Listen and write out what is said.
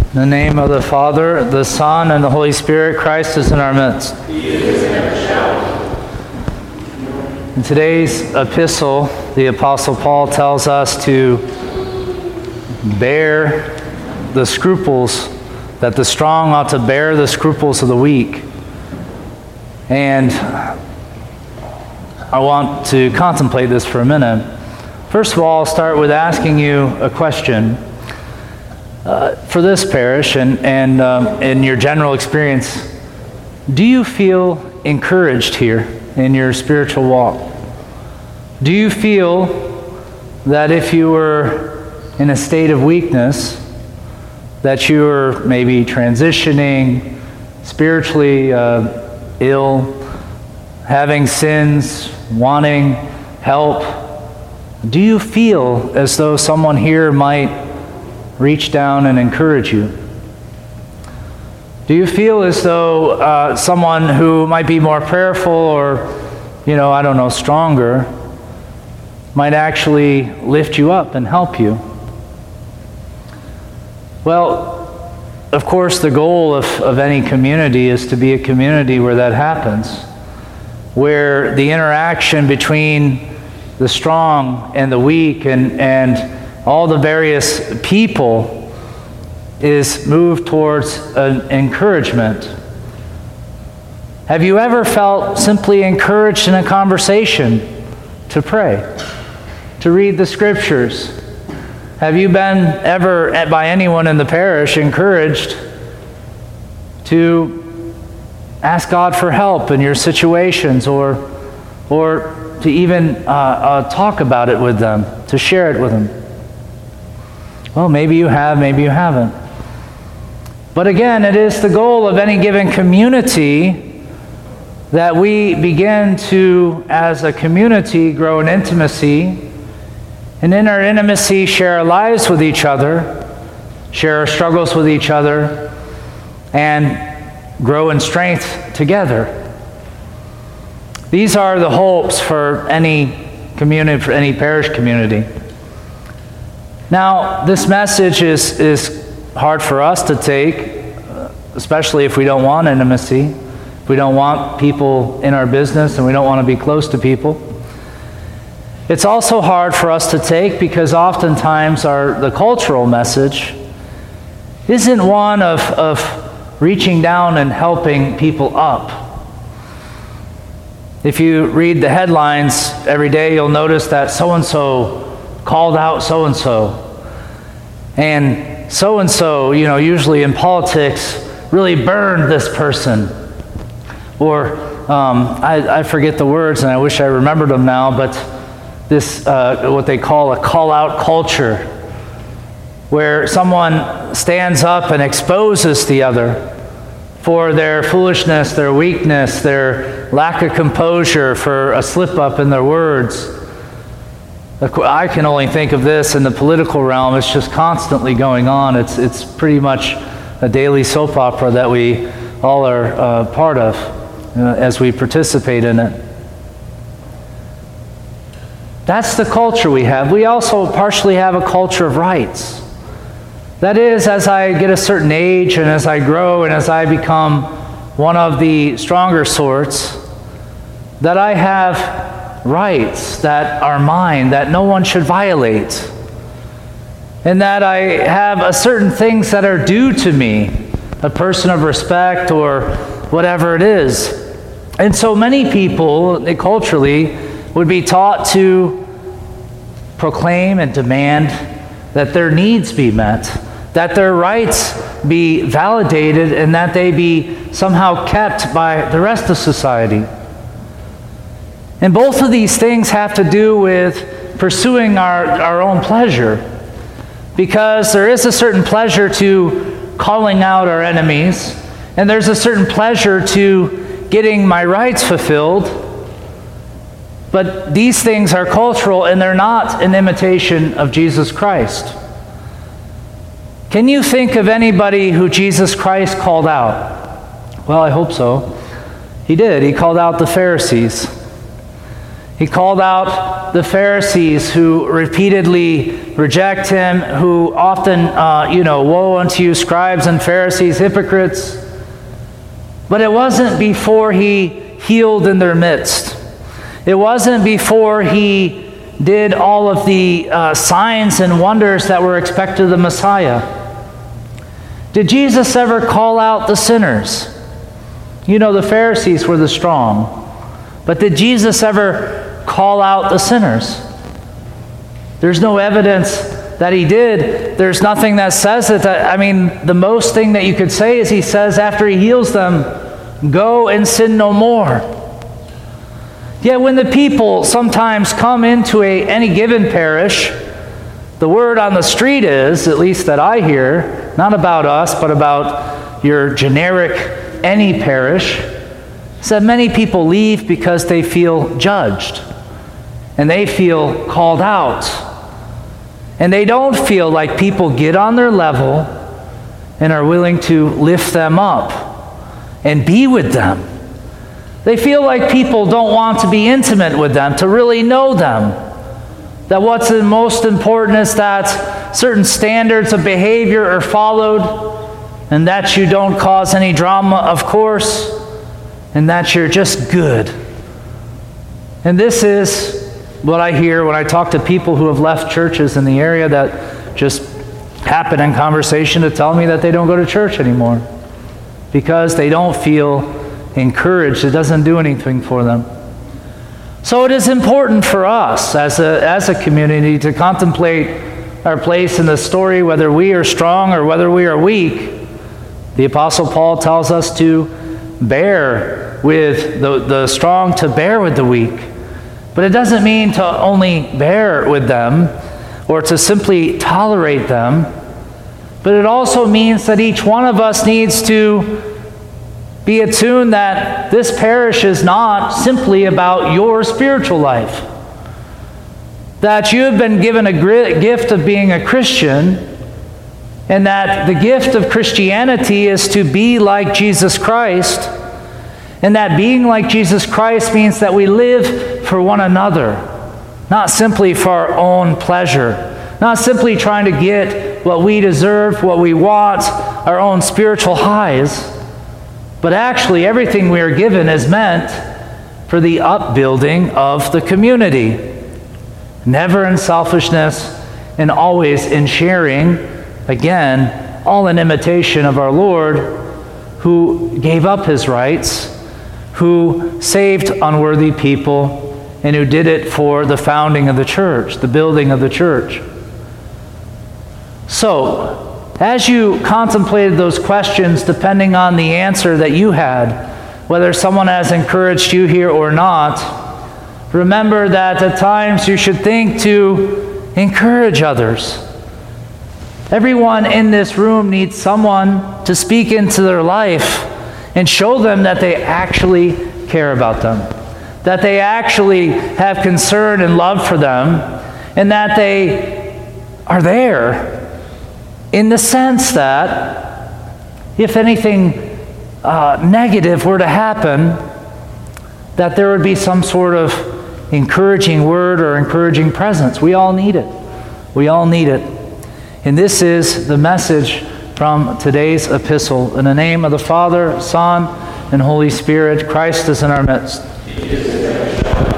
In the name of the Father, the Son, and the Holy Spirit, Christ is in our midst. He is and ever shall. In today's epistle, the Apostle Paul tells us to bear the scruples, that the strong ought to bear the scruples of the weak. And I want to contemplate this for a minute. First of all, I'll start with asking you a question. For this parish and in your general experience, do you feel encouraged here in your spiritual walk? Do you feel that if you were in a state of weakness, that you were maybe transitioning, spiritually ill, having sins, wanting help, do you feel as though someone here might reach down and encourage you? Do you feel as though someone who might be more prayerful or, stronger, might actually lift you up and help you? Well, of course, the goal of any community is to be a community where that happens, where the interaction between the strong and the weak and all the various people is moved towards an encouragement. Have you ever felt simply encouraged in a conversation to pray, to read the Scriptures? Have you been ever, by anyone in the parish, encouraged to ask God for help in your situations or to even talk about it with them, to share it with them? Well, maybe you have, maybe you haven't. But again, it is the goal of any given community that we begin to, as a community, grow in intimacy, and in our intimacy share our lives with each other, share our struggles with each other, and grow in strength together. These are the hopes for any community, for any parish community. Now, this message is hard for us to take, especially if we don't want intimacy, if we don't want people in our business and we don't want to be close to people. It's also hard for us to take because oftentimes the cultural message isn't one of reaching down and helping people up. If you read the headlines every day, you'll notice that so-and-so called out so-and-so. And so-and-so, usually in politics, really burned this person. Or, I forget the words and I wish I remembered them now, but this, what they call a call-out culture, where someone stands up and exposes the other for their foolishness, their weakness, their lack of composure, for a slip-up in their words. I can only think of this in the political realm. It's just constantly going on. It's pretty much a daily soap opera that we all are part of as we participate in it. That's the culture we have. We also partially have a culture of rights. That is, as I get a certain age and as I grow and as I become one of the stronger sorts, that I have rights that are mine, that no one should violate, and that I have certain things that are due to me, a person of respect or whatever it is. And so many people culturally would be taught to proclaim and demand that their needs be met, that their rights be validated, and that they be somehow kept by the rest of society. And both of these things have to do with pursuing our own pleasure, because there is a certain pleasure to calling out our enemies, and there's a certain pleasure to getting my rights fulfilled. But these things are cultural, and they're not an imitation of Jesus Christ. Can you think of anybody who Jesus Christ called out? Well, I hope so. He did. He called out the Pharisees. He called out the Pharisees who repeatedly reject him, who often, woe unto you, scribes and Pharisees, hypocrites. But it wasn't before he healed in their midst. It wasn't before he did all of the signs and wonders that were expected of the Messiah. Did Jesus ever call out the sinners? The Pharisees were the strong. But did Jesus ever call out the sinners? There's no evidence that he did. There's nothing that says it. The most thing that you could say is he says after he heals them, go and sin no more. Yet when the people sometimes come into any given parish, the word on the street is, at least that I hear, not about us, but about your generic any parish, is that many people leave because they feel judged and they feel called out. And they don't feel like people get on their level and are willing to lift them up and be with them. They feel like people don't want to be intimate with them, to really know them. That what's the most important is that certain standards of behavior are followed, and that you don't cause any drama, of course, and that you're just good. And this is what I hear when I talk to people who have left churches in the area that just happen in conversation to tell me that they don't go to church anymore because they don't feel encouraged. It doesn't do anything for them. So it is important for us as a community to contemplate our place in the story, whether we are strong or whether we are weak. The Apostle Paul tells us to bear with the strong, to bear with the weak. But it doesn't mean to only bear with them or to simply tolerate them. But it also means that each one of us needs to be attuned that this parish is not simply about your spiritual life. That you have been given a gift of being a Christian, and that the gift of Christianity is to be like Jesus Christ, and that being like Jesus Christ means that we live for one another, not simply for our own pleasure, not simply trying to get what we deserve, what we want, our own spiritual highs, but actually everything we are given is meant for the upbuilding of the community, never in selfishness and always in sharing, again, all in imitation of our Lord, who gave up his rights, who saved unworthy people, and who did it for the founding of the church, the building of the church. So, as you contemplated those questions, depending on the answer that you had, whether someone has encouraged you here or not, remember that at times you should think to encourage others. Everyone in this room needs someone to speak into their life and show them that they actually care about them, that they actually have concern and love for them, and that they are there in the sense that if anything negative were to happen, that there would be some sort of encouraging word or encouraging presence. We all need it. We all need it. And this is the message from today's epistle. In the name of the Father, Son, and Holy Spirit, Christ is in our midst.